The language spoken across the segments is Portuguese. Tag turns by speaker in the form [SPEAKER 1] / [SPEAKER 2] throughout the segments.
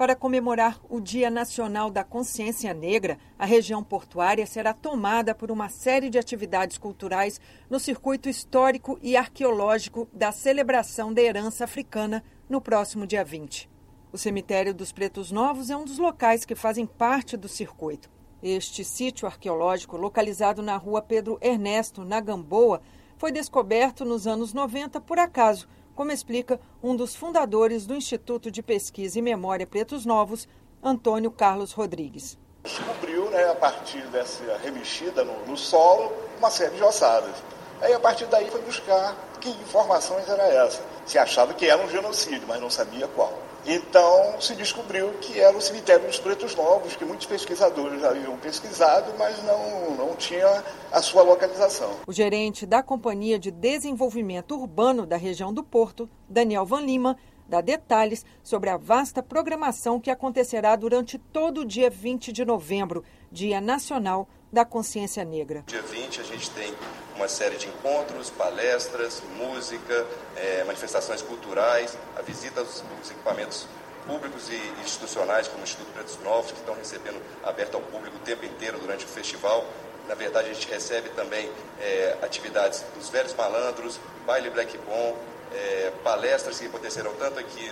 [SPEAKER 1] Para comemorar o Dia Nacional da Consciência Negra, a região portuária será tomada por uma série de atividades culturais no circuito histórico e arqueológico da celebração da herança africana no próximo dia 20. O cemitério dos Pretos Novos é um dos locais que fazem parte do circuito. Este sítio arqueológico, localizado na rua Pedro Ernesto, na Gamboa, foi descoberto nos anos 90 por acaso, como explica um dos fundadores do Instituto de Pesquisa e Memória Pretos Novos, Antônio Carlos Rodrigues.
[SPEAKER 2] Descobriu, a partir dessa remexida no solo, uma série de ossadas. Aí, a partir daí, foi buscar que informações era essa. Se achava que era um genocídio, mas não sabia qual. Então, se descobriu que era o cemitério dos Pretos Novos, que muitos pesquisadores já haviam pesquisado, mas não tinha a sua localização.
[SPEAKER 1] O gerente da Companhia de Desenvolvimento Urbano da região do Porto, Daniel Van Lima, dá detalhes sobre a vasta programação que acontecerá durante todo o dia 20 de novembro, Dia Nacional da Consciência Negra.
[SPEAKER 3] Dia 20 a gente tem uma série de encontros, palestras, música, manifestações culturais, a visita aos equipamentos públicos e institucionais, como o Instituto Pretos Novos, que estão recebendo aberto ao público o tempo inteiro durante o festival. Na verdade, a gente recebe também atividades dos Velhos Malandros, baile Black Bomb, palestras que acontecerão tanto aqui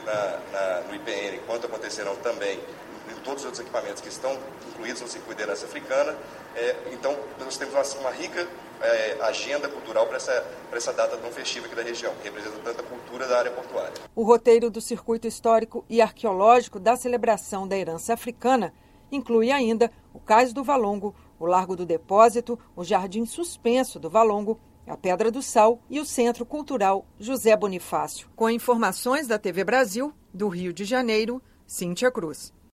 [SPEAKER 3] no IPN, quanto acontecerão também em todos os outros equipamentos que estão incluídos no circuito da herança africana. Então, nós temos uma rica agenda cultural para essa data tão festiva aqui da região, que representa tanta cultura da área portuária.
[SPEAKER 1] O roteiro do circuito histórico e arqueológico da celebração da herança africana inclui ainda o Cais do Valongo, o Largo do Depósito, o Jardim Suspenso do Valongo, a Pedra do Sal e o Centro Cultural José Bonifácio. Com informações da TV Brasil, do Rio de Janeiro, Cíntia Cruz.